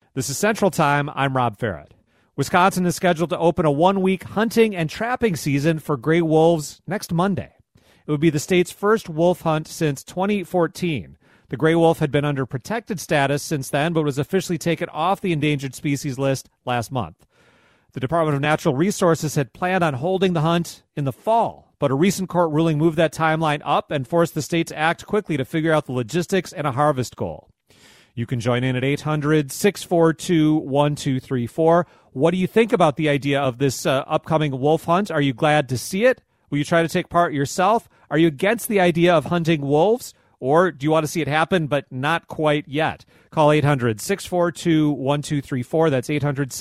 This is Central Time. I'm Rob Farrett. Wisconsin is scheduled to open a one-week hunting and trapping season for gray wolves next Monday. It would be the state's first wolf hunt since 2014. The gray wolf had been under protected status since then, but was officially taken off the endangered species list last month. The Department of Natural Resources had planned on holding the hunt in the fall, but a recent court ruling moved that timeline up and forced the state to act quickly to figure out the logistics and a harvest goal. You can join in at 800-642-1234. What do you think about the idea of this upcoming wolf hunt? Are you glad to see it? Will you try to take part yourself? Are you against the idea of hunting wolves? Or do you want to see it happen, but not quite yet? Call 800-642-1234. That's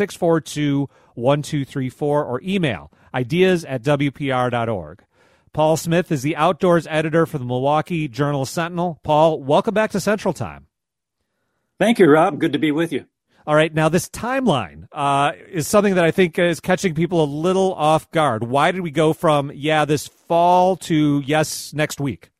800-642-1234. Or email ideas@wpr.org. Paul Smith is the outdoors editor for the Milwaukee Journal-Sentinel. Paul, welcome back to Central Time. Thank you, Rob. Good to be with you. All right. Now, this timeline is something that I think is catching people a little off guard. Why did we go from, this fall to, next week?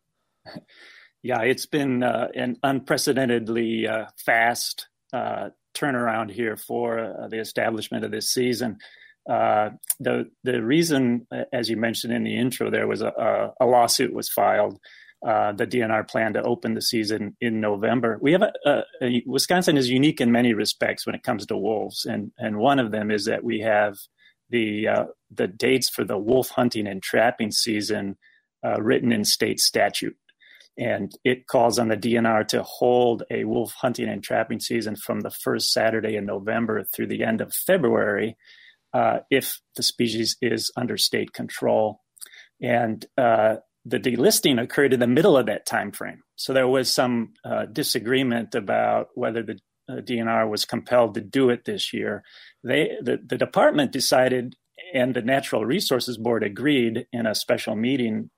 Yeah, it's been an unprecedentedly fast turnaround here for the establishment of this season. The reason, as you mentioned in the intro, there was a lawsuit was filed. The DNR planned to open the season in November. We have Wisconsin is unique in many respects when it comes to wolves, and one of them is that we have the dates for the wolf hunting and trapping season written in state statute, and it calls on the DNR to hold a wolf hunting and trapping season from the first Saturday in November through the end of February, if the species is under state control, and the delisting occurred in the middle of that time frame. So there was some disagreement about whether the DNR was compelled to do it this year. The department decided, and the Natural Resources Board agreed in a special meeting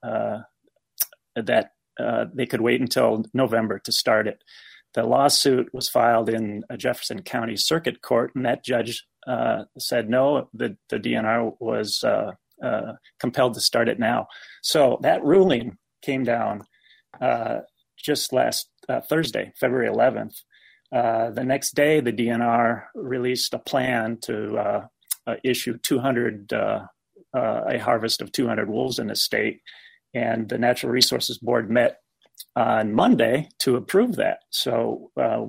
that they could wait until November to start it. The lawsuit was filed in a Jefferson County Circuit Court, and that judge said no, the DNR was compelled to start it now. So that ruling came down just last Thursday, February 11th. The next day, the DNR released a plan to issue a harvest of 200 wolves in the state, and the Natural Resources Board met on Monday to approve that. So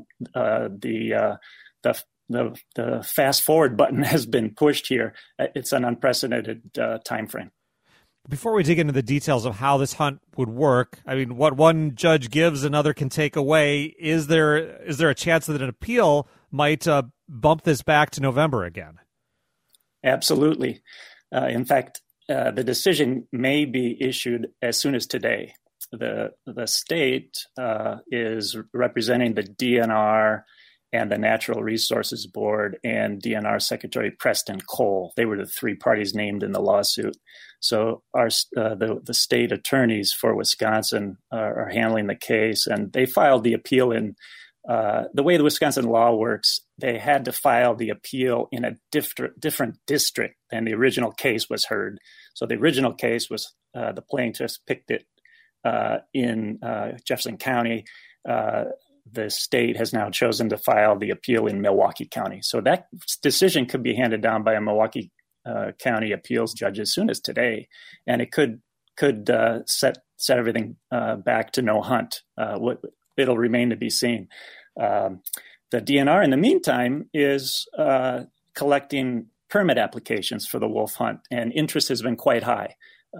the fast forward button has been pushed here. It's an unprecedented time frame. Before we dig into the details of how this hunt would work, I mean, what one judge gives, another can take away. Is there a chance that an appeal might bump this back to November again? Absolutely. In fact, the decision may be issued as soon as today. The state is representing the DNR and the Natural Resources Board and DNR Secretary Preston Cole. They were the three parties named in the lawsuit. So the state attorneys for Wisconsin are handling the case, and they filed the appeal in the way the Wisconsin law works. They had to file the appeal in a different district than the original case was heard. So the original case was the plaintiffs picked it in Jefferson County. The state has now chosen to file the appeal in Milwaukee County. So that decision could be handed down by a Milwaukee County appeals judge as soon as today, and it could set everything back to no hunt. It'll remain to be seen. The DNR, in the meantime, is collecting permit applications for the wolf hunt, and interest has been quite high.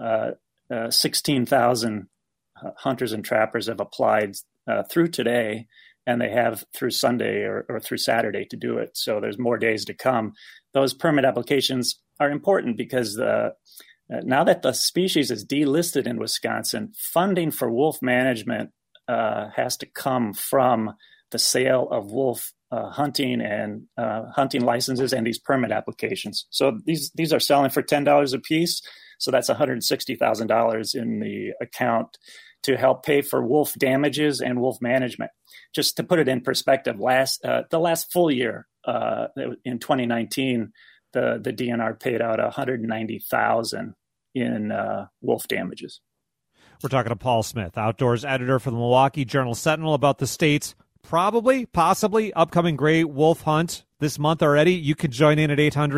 16,000 hunters and trappers have applied through today, and they have through Sunday or through Saturday to do it. So there's more days to come. Those permit applications are important because now that the species is delisted in Wisconsin, funding for wolf management has to come from the sale of wolf hunting and hunting licenses and these permit applications. So these are selling for $10 a piece. So that's $160,000 in the account to help pay for wolf damages and wolf management. Just to put it in perspective, the last full year in 2019, the DNR paid out $190,000 in wolf damages. We're talking to Paul Smith, outdoors editor for the Milwaukee Journal-Sentinel, about the state's probably, possibly upcoming gray wolf hunt this month already. You can join in at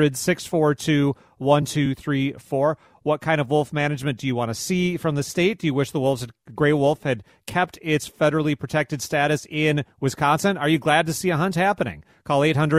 800-642-1234. What kind of wolf management do you want to see from the state? Do you wish the gray wolf had kept its federally protected status in Wisconsin? Are you glad to see a hunt happening? Call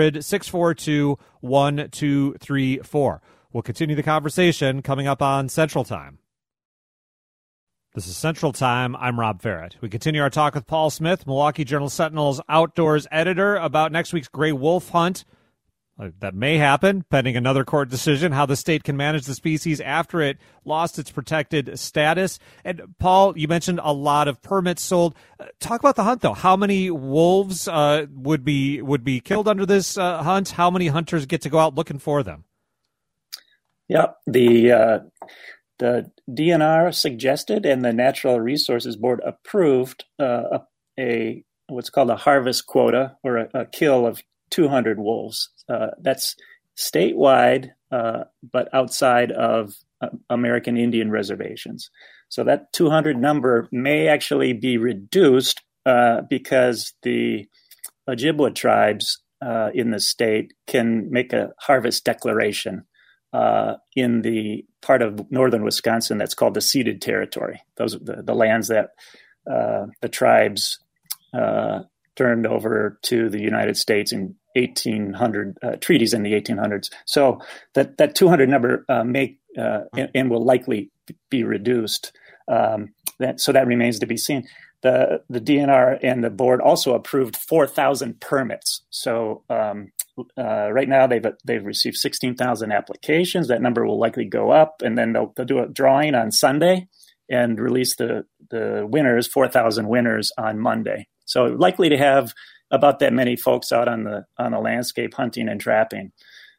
800-642-1234. We'll continue the conversation coming up on Central Time. This is Central Time. I'm Rob Ferret. We continue our talk with Paul Smith, Milwaukee Journal-Sentinel's outdoors editor, about next week's gray wolf hunt that may happen, pending another court decision, how the state can manage the species after it lost its protected status. And Paul, you mentioned a lot of permits sold. Talk about the hunt, though. How many wolves would be killed under this hunt? How many hunters get to go out looking for them? Yeah, the DNR suggested and the Natural Resources Board approved what's called a harvest quota, or a kill of 200 wolves. That's statewide, but outside of American Indian reservations. So that 200 number may actually be reduced because the Ojibwa tribes in the state can make a harvest declaration in the part of northern Wisconsin that's called the ceded territory. Those are the lands that the tribes turned over to the United States in 1800 treaties in the 1800s. So that 200 number may and will likely be reduced. So that remains to be seen. The DNR and the board also approved 4,000 permits. So right now they've received 16,000 applications. That number will likely go up, and then they'll do a drawing on Sunday and release the winners, 4,000 winners, on Monday. So likely to have about that many folks out on the landscape hunting and trapping,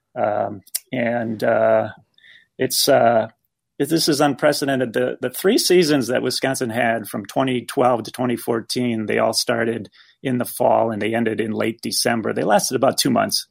this is unprecedented. The 3 seasons that Wisconsin had from 2012 to 2014, they all started in the fall and they ended in late December. They lasted about 2 months,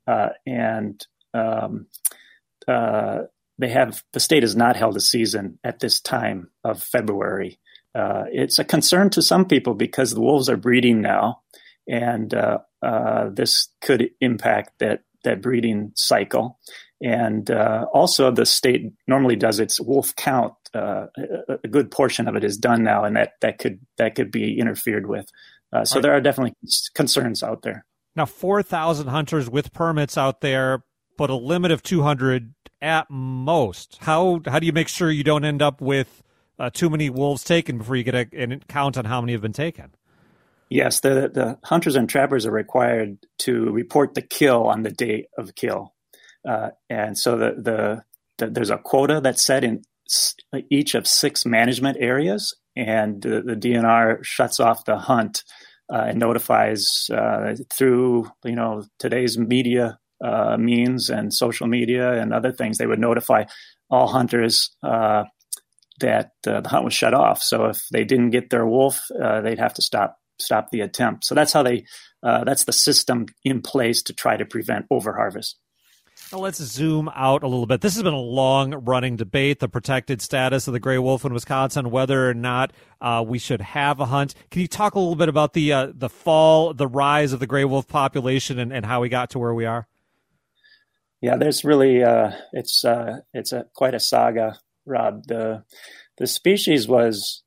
the state has not held a season at this time of February. It's a concern to some people because the wolves are breeding now, and this could impact that breeding cycle. And also, the state normally does its wolf count. A good portion of it is done now, and that could be interfered with. So there are definitely concerns out there. Now, 4,000 hunters with permits out there, but a limit of 200 at most. How do you make sure you don't end up with too many wolves taken before you get a count on how many have been taken? Yes, the hunters and trappers are required to report the kill on the day of kill. And so there's a quota that's set in each of 6 management areas, and the DNR shuts off the hunt and notifies through today's media means and social media and other things. They would notify all hunters that the hunt was shut off. So if they didn't get their wolf, they'd have to stop the attempt. So that's how that's the system in place to try to prevent overharvest. Now let's zoom out a little bit. This has been a long-running debate, the protected status of the gray wolf in Wisconsin, whether or not we should have a hunt. Can you talk a little bit about the rise of the gray wolf population and how we got to where we are? Yeah, there's really it's quite a saga, Rob. The species was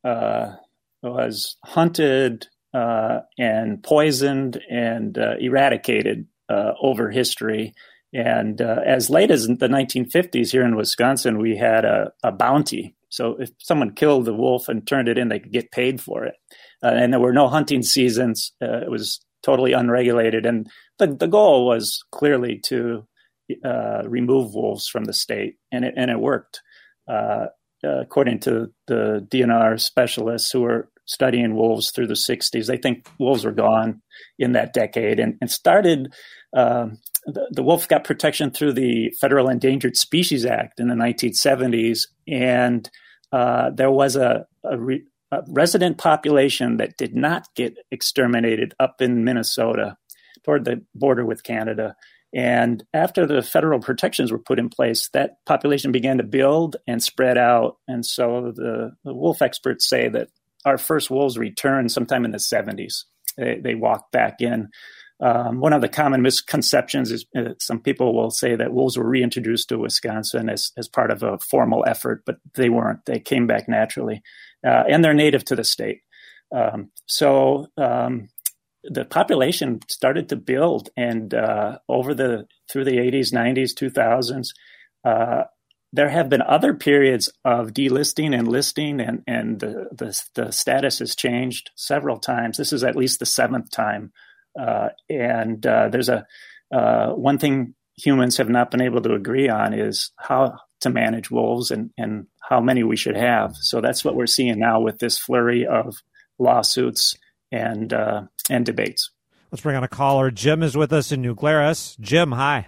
hunted and poisoned and eradicated over history. And as late as the 1950s here in Wisconsin, we had a bounty. So if someone killed the wolf and turned it in, they could get paid for it. And there were no hunting seasons. It was totally unregulated. And the goal was clearly to remove wolves from the state. And it worked. According to the DNR specialists who were studying wolves through the 60s, they think wolves were gone in that decade and started. The wolf got protection through the Federal Endangered Species Act in the 1970s, and there was a resident population that did not get exterminated up in Minnesota toward the border with Canada. And after the federal protections were put in place, that population began to build and spread out. And so the wolf experts say that our first wolves returned sometime in the 70s. they walked back in. One of the common misconceptions is some people will say that wolves were reintroduced to Wisconsin as part of a formal effort, but they weren't. They came back naturally, and they're native to the state. So the population started to build, and through the 80s, 90s, 2000s, there have been other periods of delisting and listing, and the status has changed several times. This is at least the seventh time. There's one thing humans have not been able to agree on is how to manage wolves and how many we should have. So that's what we're seeing now with this flurry of lawsuits and debates. Let's bring on a caller. Jim is with us in New Glarus. Jim, hi.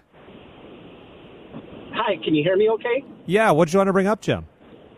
Hi, can you hear me okay? Yeah, what did you want to bring up, Jim?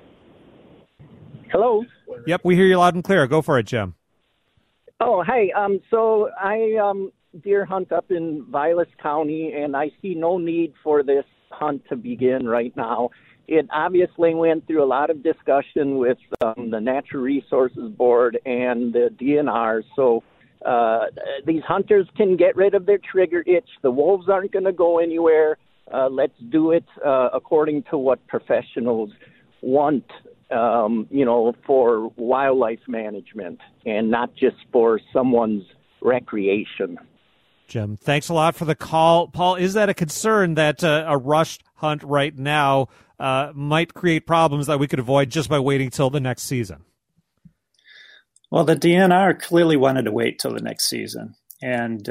Hello? Yep, we hear you loud and clear. Go for it, Jim. Oh, hey, so I deer hunt up in Vilas County, and I see no need for this hunt to begin right now. It obviously went through a lot of discussion with the Natural Resources Board and the DNR, so these hunters can get rid of their trigger itch. The wolves aren't going to go anywhere. Let's do it according to what professionals want, for wildlife management and not just for someone's recreation. Jim, thanks a lot for the call. Paul, is that a concern that a rushed hunt right now might create problems that we could avoid just by waiting till the next season? Well, the DNR clearly wanted to wait till the next season. And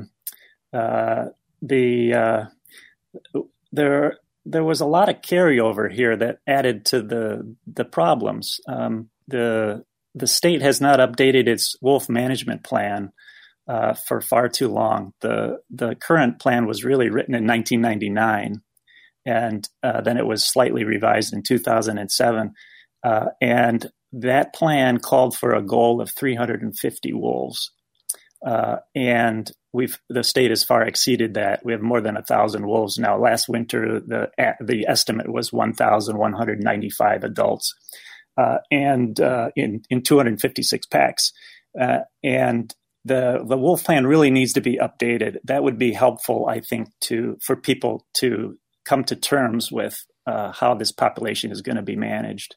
there was a lot of carryover here that added to the problems. The state has not updated its wolf management plan for far too long. The current plan was really written in 1999, and then it was slightly revised in 2007. And that plan called for a goal of 350 wolves. And the state has far exceeded that. We have more than 1,000 wolves now. Last winter, the estimate was 1,195 adults, and in 256 packs. And the wolf plan really needs to be updated. That would be helpful, I think, for people to come to terms with how this population is going to be managed.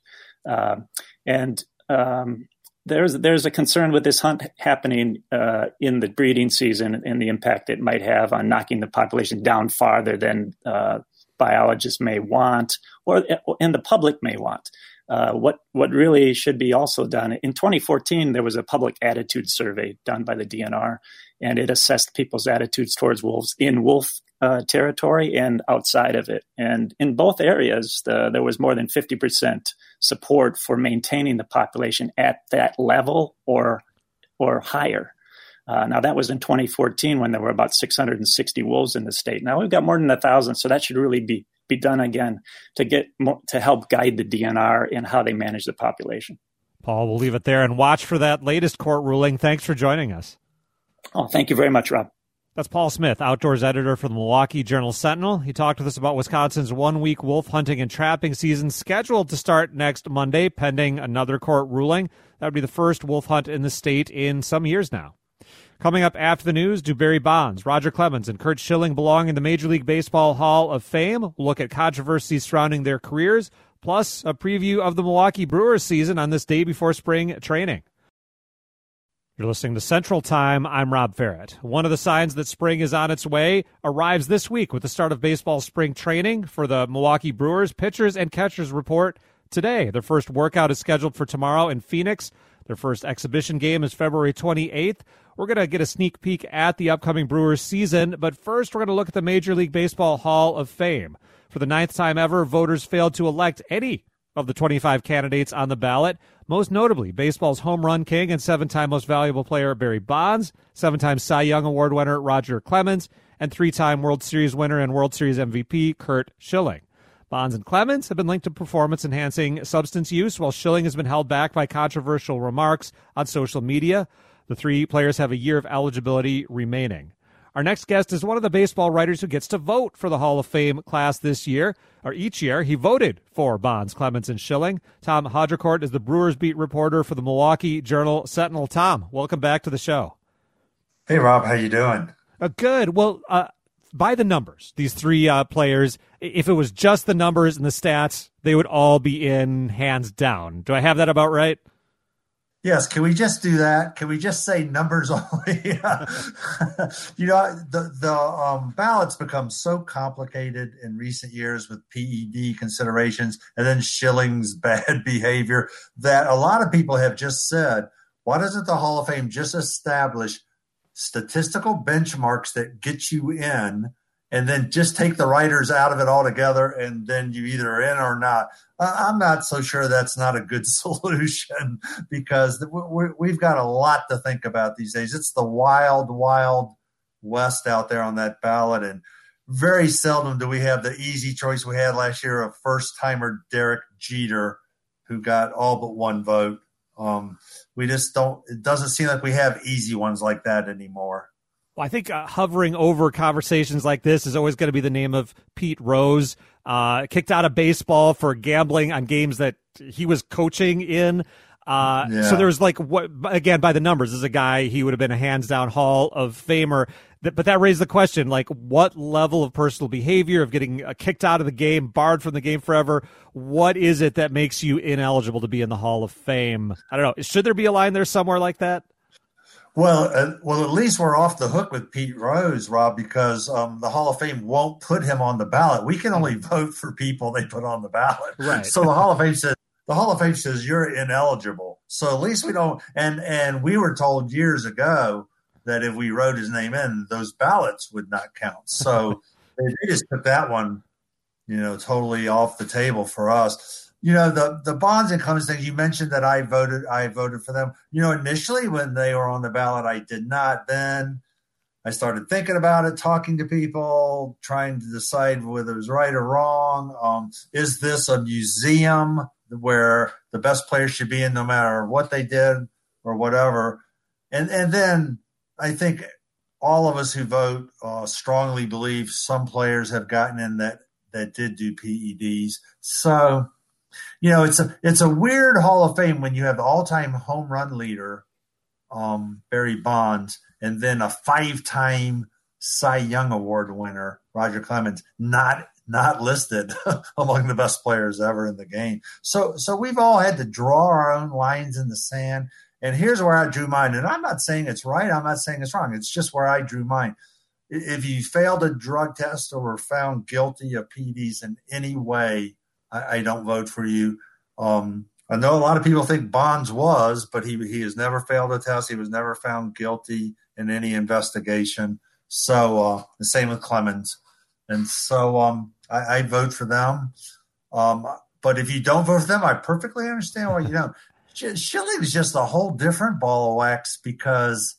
There's a concern with this hunt happening in the breeding season and the impact it might have on knocking the population down farther than biologists may want, and the public may want. What really should be also done, in 2014, there was a public attitude survey done by the DNR, and it assessed people's attitudes towards wolves in wolf territory and outside of it. And in both areas, there was more than 50% support for maintaining the population at that level or higher. Now, that was in 2014 when there were about 660 wolves in the state. Now we've got more than 1,000, so that should really be done again to help guide the DNR in how they manage the population. Paul, we'll leave it there and watch for that latest court ruling. Thanks for joining us. Oh, thank you very much, Rob. That's Paul Smith, outdoors editor for the Milwaukee Journal-Sentinel. He talked with us about Wisconsin's one-week wolf hunting and trapping season scheduled to start next Monday, pending another court ruling. That would be the first wolf hunt in the state in some years now. Coming up after the news, do Barry Bonds, Roger Clemens, and Curt Schilling belong in the Major League Baseball Hall of Fame? We'll look at controversies surrounding their careers, plus a preview of the Milwaukee Brewers season on this day before spring training. You're listening to Central Time. I'm Rob Ferret. One of the signs that spring is on its way arrives this week with the start of baseball spring training for the Milwaukee Brewers. Pitchers and catchers report today. Their first workout is scheduled for tomorrow in Phoenix. Their first exhibition game is February 28th. We're going to get a sneak peek at the upcoming Brewers season, but first we're going to look at the Major League Baseball Hall of Fame. For the 9th time ever, voters failed to elect any of the 25 candidates on the ballot, most notably baseball's home run king and 7-time most valuable player Barry Bonds, 7-time Cy Young Award winner Roger Clemens, and 3-time World Series winner and World Series MVP Curt Schilling. Bonds and Clemens have been linked to performance-enhancing substance use, while Schilling has been held back by controversial remarks on social media. The three players have a year of eligibility remaining. Our next guest is one of the baseball writers who gets to vote for the Hall of Fame class this year, or each year. He voted for Bonds, Clemens, and Schilling. Tom Haudricourt is the Brewers beat reporter for the Milwaukee Journal-Sentinel. Tom, welcome back to the show. Hey, Rob, how you doing? Good. Well, by the numbers, these three players, if it was just the numbers and the stats, they would all be in hands down. Do I have that about right? Yes, can we just do that? Can we just say numbers only? The ballots become so complicated in recent years with PED considerations and then Schilling's bad behavior that a lot of people have just said, why doesn't the Hall of Fame just establish statistical benchmarks that get you in and then just take the writers out of it altogether and then you either are in or not? I'm not so sure that's not a good solution because we've got a lot to think about these days. It's the wild, wild west out there on that ballot, and very seldom do we have the easy choice we had last year of first-timer Derek Jeter, who got all but one vote. We just don't – it doesn't seem like we have easy ones like that anymore. Well, I think hovering over conversations like this is always going to be the name of Pete Rose, kicked out of baseball for gambling on games that he was coaching in. So there's again, by the numbers, as a guy, he would have been a hands-down Hall of Famer. But that raised the question, what level of personal behavior of getting kicked out of the game, barred from the game forever, what is it that makes you ineligible to be in the Hall of Fame? I don't know. Should there be a line there somewhere like that? Well, at least we're off the hook with Pete Rose, Rob, because the Hall of Fame won't put him on the ballot. We can only vote for people they put on the ballot. Right. So the Hall of Fame says you're ineligible. So at least we don't. And we were told years ago that if we wrote his name in, those ballots would not count. So they just put that one, totally off the table for us. The Bonds and Clemens thing, you mentioned that I voted for them. Initially when they were on the ballot, I did not. Then I started thinking about it, talking to people, trying to decide whether it was right or wrong. Is this a museum where the best players should be in no matter what they did or whatever? And then I think all of us who vote strongly believe some players have gotten in that did do PEDs. So, it's a weird Hall of Fame when you have the all-time home run leader, Barry Bonds, and then a 5-time Cy Young Award winner, Roger Clemens, not listed among the best players ever in the game. So we've all had to draw our own lines in the sand. And here's where I drew mine. And I'm not saying it's right. I'm not saying it's wrong. It's just where I drew mine. If you failed a drug test or were found guilty of PEDs in any way, I don't vote for you. I know a lot of people think Bonds was, but he has never failed a test. He was never found guilty in any investigation. So the same with Clemens. And so I vote for them. But if you don't vote for them, I perfectly understand why you don't. Schilling is just a whole different ball of wax because,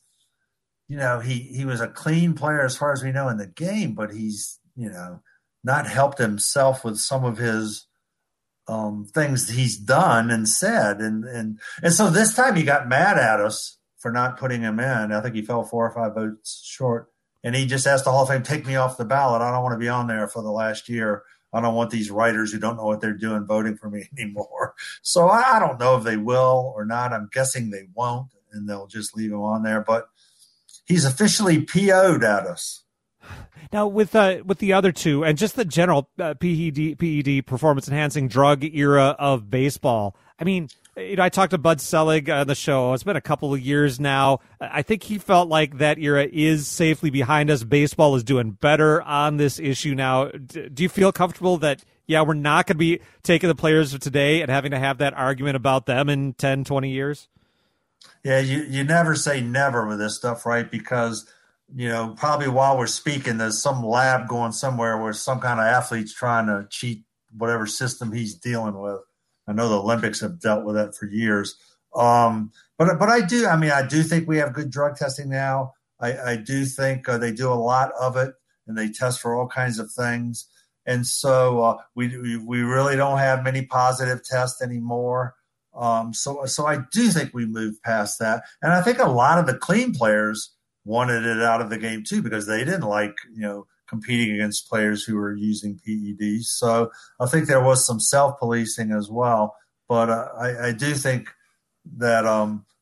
he was a clean player as far as we know in the game, but he's, not helped himself with some of his things he's done and said. And so this time he got mad at us for not putting him in. I think he fell 4 or 5 votes short. And he just asked the Hall of Fame, take me off the ballot. I don't want to be on there for the last year. I don't want these writers who don't know what they're doing voting for me anymore. So I don't know if they will or not. I'm guessing they won't, and they'll just leave him on there. But he's officially PO'd at us. Now, with the other two, and just the general PED performance-enhancing drug era of baseball, I mean, I talked to Bud Selig on the show. It's been a couple of years now. I think he felt like that era is safely behind us. Baseball is doing better on this issue now. Do you feel comfortable that, we're not going to be taking the players of today and having to have that argument about them in 10, 20 years? Yeah, you never say never with this stuff, right? Because probably while we're speaking, there's some lab going somewhere where some kind of athlete's trying to cheat whatever system he's dealing with. I know the Olympics have dealt with that for years. But I do think we have good drug testing now. I do think they do a lot of it, and they test for all kinds of things. And so we really don't have many positive tests anymore. So I do think we moved past that. And I think a lot of the clean players wanted it out of the game too, because they didn't like, competing against players who were using PEDs. So I think there was some self-policing as well. But I do think that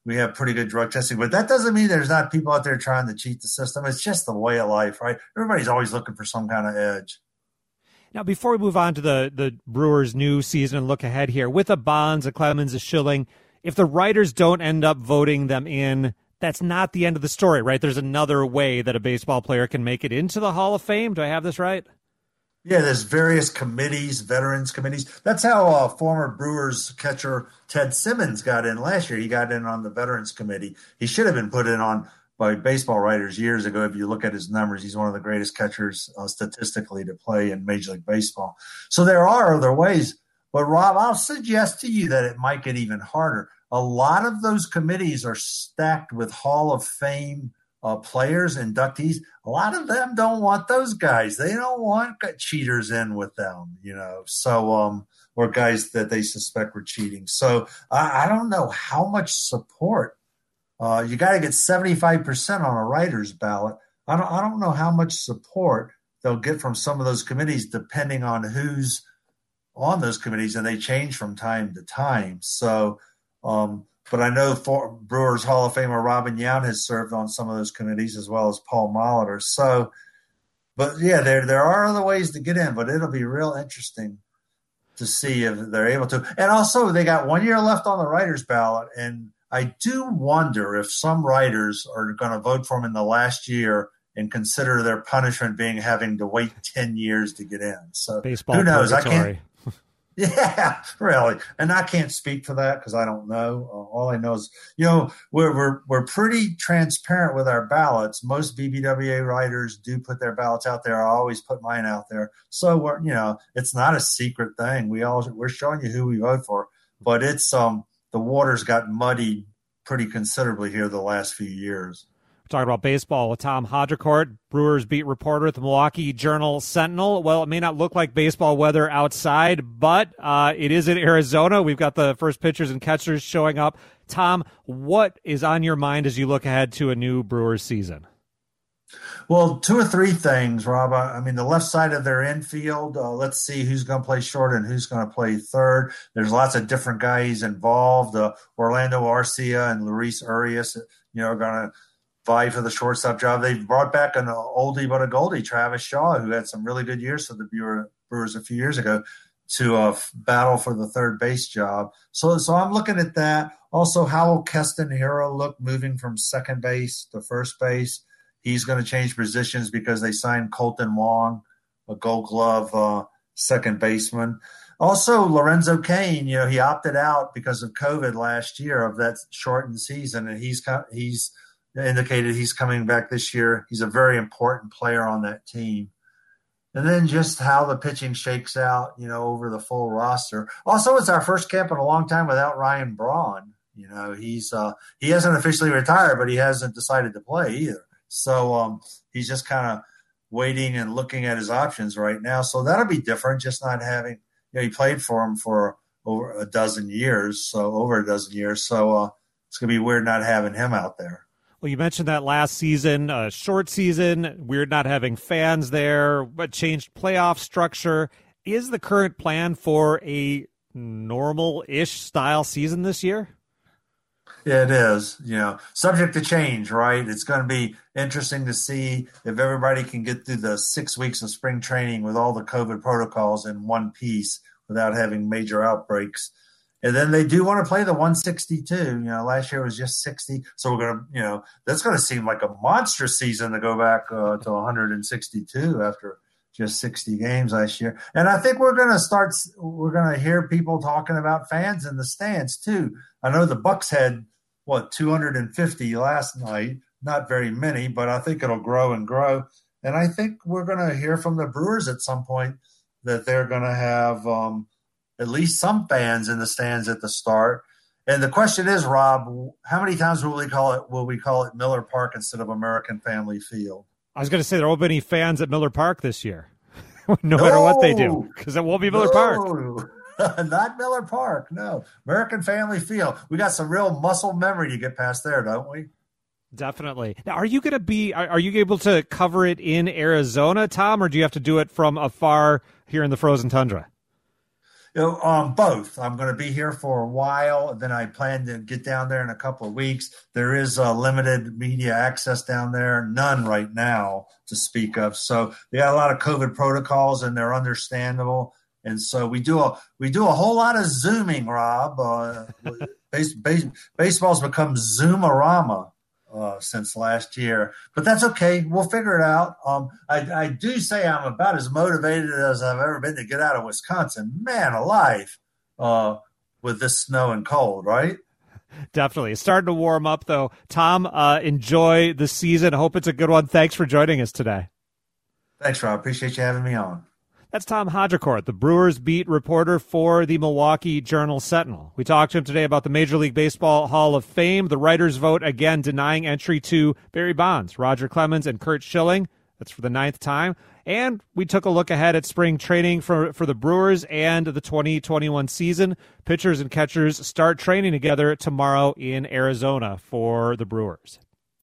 we have pretty good drug testing. But that doesn't mean there's not people out there trying to cheat the system. It's just the way of life, right? Everybody's always looking for some kind of edge. Now, before we move on to the Brewers' new season and look ahead here, with a Bonds, a Clemens, a Schilling, if the writers don't end up voting them in, that's not the end of the story, right? There's another way that a baseball player can make it into the Hall of Fame. Do I have this right? Yeah, there's various committees, veterans committees. That's how former Brewers catcher Ted Simmons got in last year. He got in on the Veterans Committee. He should have been put in on by baseball writers years ago. If you look at his numbers, he's one of the greatest catchers statistically to play in Major League Baseball. So there are other ways. But, Rob, I'll suggest to you that it might get even harder. A lot of those committees are stacked with Hall of Fame players, inductees. A lot of them don't want those guys. They don't want cheaters in with them, so or guys that they suspect were cheating. So I don't know how much support. You got to get 75% on a writer's ballot. I don't know how much support they'll get from some of those committees depending on who's on those committees, and they change from time to time. So but I know Brewers Hall of Famer Robin Yount has served on some of those committees as well as Paul Molitor. So, but yeah, there are other ways to get in, but it'll be real interesting to see if they're able to. And also, they got 1 year left on the writers' ballot, and I do wonder if some writers are going to vote for him in the last year and consider their punishment being having to wait 10 years to get in. So baseball who knows? Purgatory. I can't. Yeah, really. And I can't speak for that because I don't know. All I know is, we're pretty transparent with our ballots. Most BBWA writers do put their ballots out there. I always put mine out there. So it's not a secret thing. We're showing you who we vote for, but it's the waters got muddied pretty considerably here the last few years. Talking about baseball with Tom Haudricourt, Brewers beat reporter at the Milwaukee Journal-Sentinel. Well, it may not look like baseball weather outside, but it is in Arizona. We've got the first pitchers and catchers showing up. Tom, what is on your mind as you look ahead to a new Brewers season? Well, two or three things, Rob. I mean, the left side of their infield, let's see who's going to play short and who's going to play third. There's lots of different guys involved. Orlando Arcia and Luis Urias, are going to vie for the shortstop job. They've brought back an oldie but a goldie, Travis Shaw, who had some really good years for the Brewers a few years ago, to battle for the third base job. So I'm looking at that. Also, how will Keston Hiura look moving from second base to first base? He's going to change positions because they signed Colton Wong, a Gold Glove second baseman. Also, Lorenzo Cain, he opted out because of COVID last year of that shortened season, and he's indicated he's coming back this year. He's a very important player on that team. And then just how the pitching shakes out, over the full roster. Also, it's our first camp in a long time without Ryan Braun. He hasn't officially retired, but he hasn't decided to play either. So he's just kind of waiting and looking at his options right now. So that'll be different, just not having he played for him for over a dozen years. So it's going to be weird not having him out there. Well, you mentioned that last season, a short season, weird not having fans there, but changed playoff structure. Is the current plan for a normal-ish style season this year? Yeah, it is. Subject to change, right? It's going to be interesting to see if everybody can get through the 6 weeks of spring training with all the COVID protocols in one piece without having major outbreaks. And then they do want to play the 162. Last year was just 60. So we're going to, that's going to seem like a monstrous season to go back to 162 after just 60 games last year. And I think we're going to hear people talking about fans in the stands too. I know the Bucks had 250 last night, not very many, but I think it'll grow and grow. And I think we're going to hear from the Brewers at some point that they're going to have, at least some fans in the stands at the start. And the question is, Rob, how many times will we call it Miller Park instead of American Family Field? I was going to say there won't be any fans at Miller Park this year, no matter what they do, because it won't be Miller Park. Not Miller Park, no. American Family Field. We got some real muscle memory to get past there, don't we? Definitely. Now, are you able to cover it in Arizona, Tom, or do you have to do it from afar here in the frozen tundra? Both. I'm going to be here for a while. Then I plan to get down there in a couple of weeks. There is limited media access down there. None right now to speak of. So they got a lot of COVID protocols, and they're understandable. And so we do a whole lot of Zooming, Rob. Baseball's become Zoomarama since last year, but that's okay. We'll figure it out. I do say I'm about as motivated as I've ever been to get out of Wisconsin. Man alive, with this snow and cold, right? Definitely. It's starting to warm up, though. Tom, enjoy the season. I hope it's a good one. Thanks for joining us today. Thanks, Rob. Appreciate you having me on. That's Tom Haudricourt, the Brewers beat reporter for the Milwaukee Journal-Sentinel. We talked to him today about the Major League Baseball Hall of Fame, the writers' vote again denying entry to Barry Bonds, Roger Clemens, and Curt Schilling. That's for the 9th time. And we took a look ahead at spring training for the Brewers and the 2021 season. Pitchers and catchers start training together tomorrow in Arizona for the Brewers.